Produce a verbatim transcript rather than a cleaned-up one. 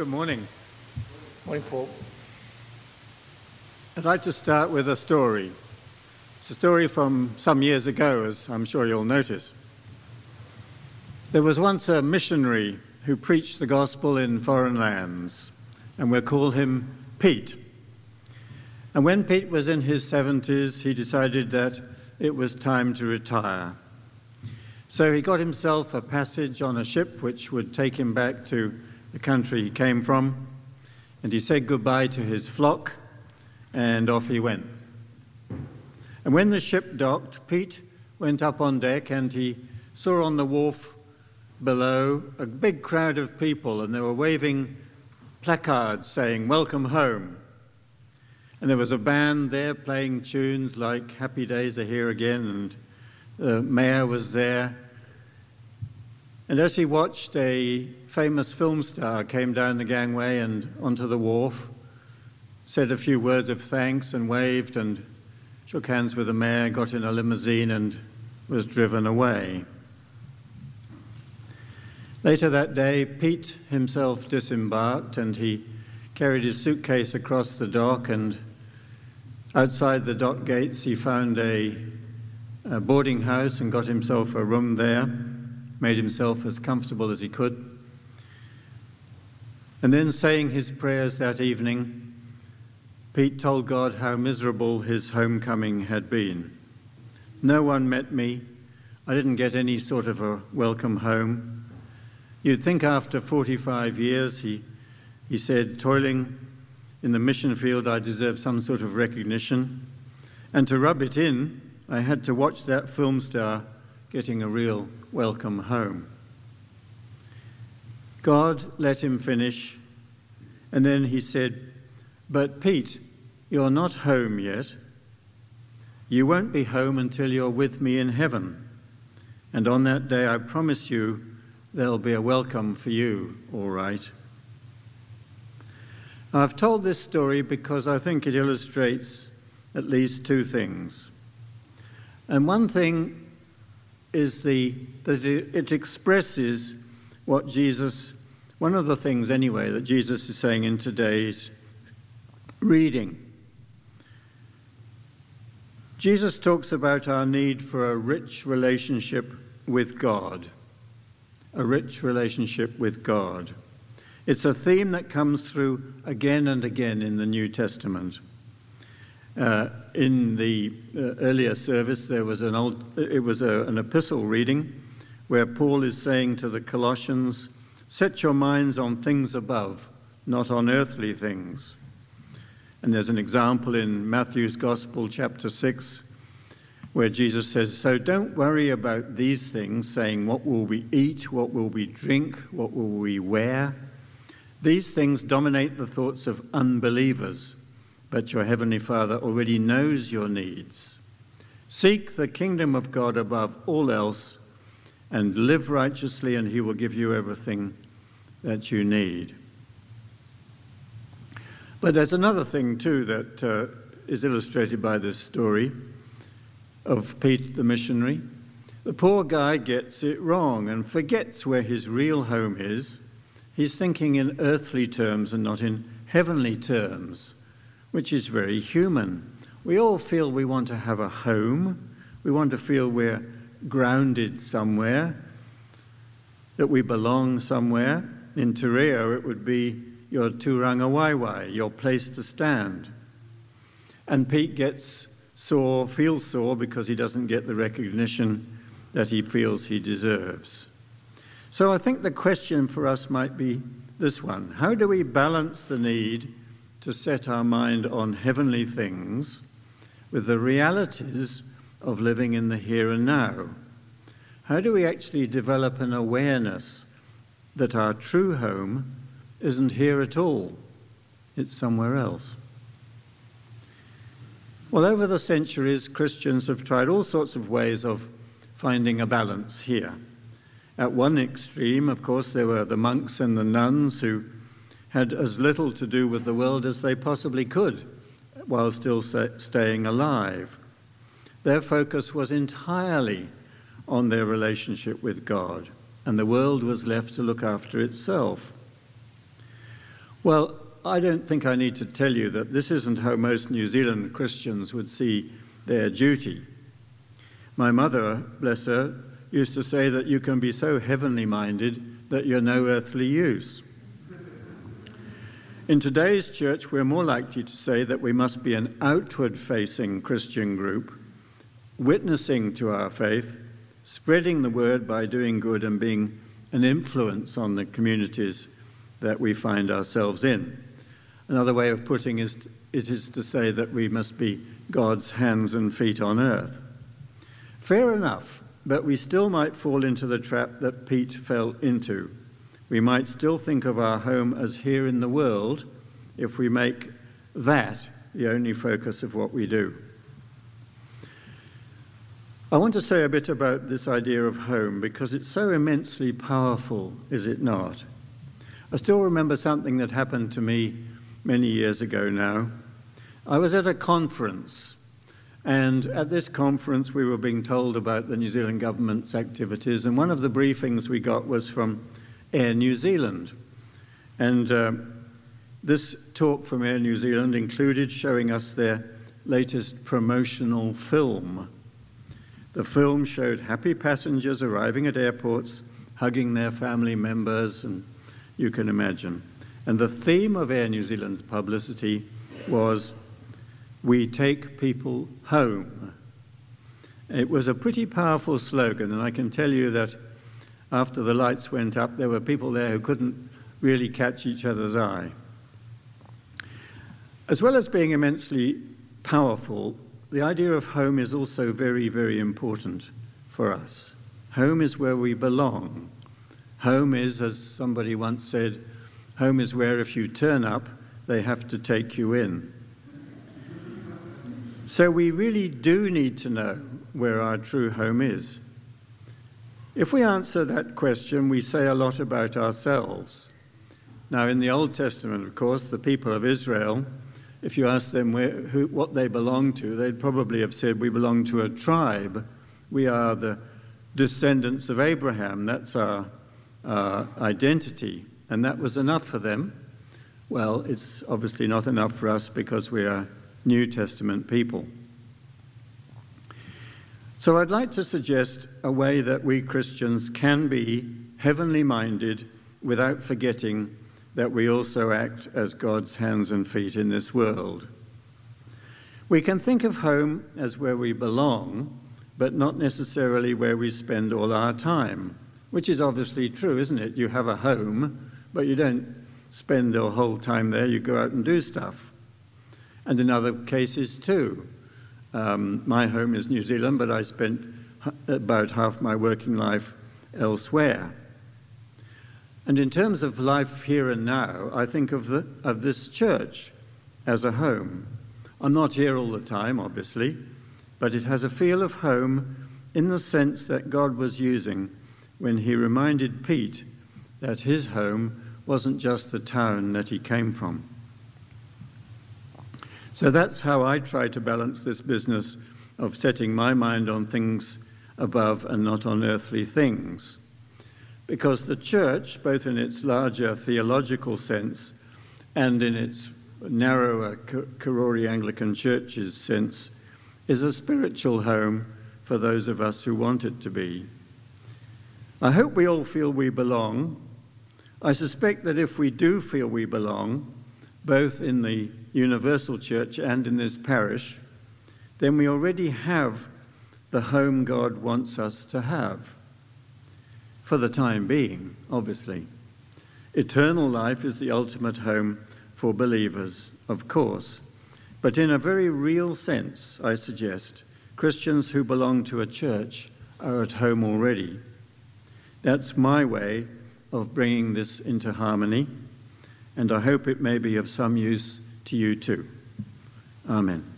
Good morning. Morning, Paul. I'd like to start with a story. It's a story from some years ago, as I'm sure you'll notice. There was once a missionary who preached the gospel in foreign lands, and we'll call him Pete. And when Pete was in his seventies, he decided that it was time to retire. So he got himself a passage on a ship which would take him back to the country he came from, and he said goodbye to his flock, and off he went. And when the ship docked, Pete went up on deck and he saw on the wharf below a big crowd of people, and they were waving placards saying, "Welcome home." And there was a band there playing tunes like "Happy Days Are Here Again," and the mayor was there. And as he watched, a famous film star came down the gangway and onto the wharf, said a few words of thanks and waved and shook hands with the mayor, got in a limousine and was driven away. Later that day, Pete himself disembarked and he carried his suitcase across the dock, and outside the dock gates he found a, a boarding house and got himself a room there, made himself as comfortable as he could. And then, saying his prayers that evening, Pete told God how miserable his homecoming had been. No one met me. I didn't get any sort of a welcome home. You'd think after forty-five years, he, he said, toiling in the mission field, I deserve some sort of recognition. And to rub it in, I had to watch that film star getting a real welcome home. God let him finish, and then he said, "But Pete, you're not home yet. You won't be home until you're with me in heaven. And on that day, I promise you, there'll be a welcome for you, all right." I've told this story because I think it illustrates at least two things. And one thing is the that it, it expresses what Jesus, one of the things anyway, that Jesus is saying in today's reading. Jesus talks about our need for a rich relationship with God. A rich relationship with God. It's a theme that comes through again and again in the New Testament. Uh, in the uh, earlier service, there was an old, it was a, an epistle reading where Paul is saying to the Colossians, "Set your minds on things above, not on earthly things." And there's an example in Matthew's Gospel, chapter six, where Jesus says, "So don't worry about these things, saying, what will we eat, what will we drink, what will we wear? These things dominate the thoughts of unbelievers, but your heavenly Father already knows your needs. Seek the kingdom of God above all else and live righteously, and he will give you everything that you need." But there's another thing too that uh, is illustrated by this story of Pete the missionary. The poor guy gets it wrong and forgets where his real home is. He's thinking in earthly terms and not in heavenly terms, which is very human. We all feel we want to have a home. We want to feel we're grounded somewhere, that we belong somewhere. In Te Reo, it would be your Turanga Waiwai, your place to stand. And Pete gets sore, feels sore because he doesn't get the recognition that he feels he deserves. So I think the question for us might be this one: how do we balance the need to set our mind on heavenly things with the realities of living in the here and now? How do we actually develop an awareness that our true home isn't here at all, it's somewhere else? Well, over the centuries, Christians have tried all sorts of ways of finding a balance here. At one extreme, of course, there were the monks and the nuns who had as little to do with the world as they possibly could while still staying alive. Their focus was entirely on their relationship with God, and the world was left to look after itself. Well, I don't think I need to tell you that this isn't how most New Zealand Christians would see their duty. My mother, bless her, used to say that you can be so heavenly minded that you're no earthly use. In today's church, we're more likely to say that we must be an outward-facing Christian group, witnessing to our faith, spreading the word by doing good and being an influence on the communities that we find ourselves in. Another way of putting it is to say that we must be God's hands and feet on earth. Fair enough, but we still might fall into the trap that Pete fell into. We might still think of our home as here in the world if we make that the only focus of what we do. I want to say a bit about this idea of home because it's so immensely powerful, is it not? I still remember something that happened to me many years ago now. I was at a conference, and at this conference we were being told about the New Zealand government's activities, and one of the briefings we got was from Air New Zealand. And uh, this talk from Air New Zealand included showing us their latest promotional film. The film showed happy passengers arriving at airports, hugging their family members, and you can imagine. And the theme of Air New Zealand's publicity was, "We take people home." It was a pretty powerful slogan, and I can tell you that after the lights went up, there were people there who couldn't really catch each other's eye. As well as being immensely powerful, the idea of home is also very, very important for us. Home is where we belong. Home is, as somebody once said, home is where if you turn up, they have to take you in. So we really do need to know where our true home is. If we answer that question, we say a lot about ourselves. Now, in the Old Testament, of course, the people of Israel, if you ask them where, who, what they belong to, they'd probably have said, we belong to a tribe. We are the descendants of Abraham. That's our, our identity. And that was enough for them. Well, it's obviously not enough for us because we are New Testament people. So I'd like to suggest a way that we Christians can be heavenly minded without forgetting that we also act as God's hands and feet in this world. We can think of home as where we belong, but not necessarily where we spend all our time, which is obviously true, isn't it? You have a home, but you don't spend your whole time there. You go out and do stuff. And in other cases too. Um, my home is New Zealand, but I spent about half my working life elsewhere. And in terms of life here and now, I think of, the, of this church as a home. I'm not here all the time, obviously, but it has a feel of home in the sense that God was using when he reminded Pete that his home wasn't just the town that he came from. So that's how I try to balance this business of setting my mind on things above and not on earthly things. Because the church, both in its larger theological sense and in its narrower Karori Anglican Church's sense, is a spiritual home for those of us who want it to be. I hope we all feel we belong. I suspect that if we do feel we belong, both in the universal church and in this parish, then we already have the home God wants us to have. For the time being, obviously. Eternal life is the ultimate home for believers, of course. But in a very real sense, I suggest, Christians who belong to a church are at home already. That's my way of bringing this into harmony, and I hope it may be of some use to you too. Amen.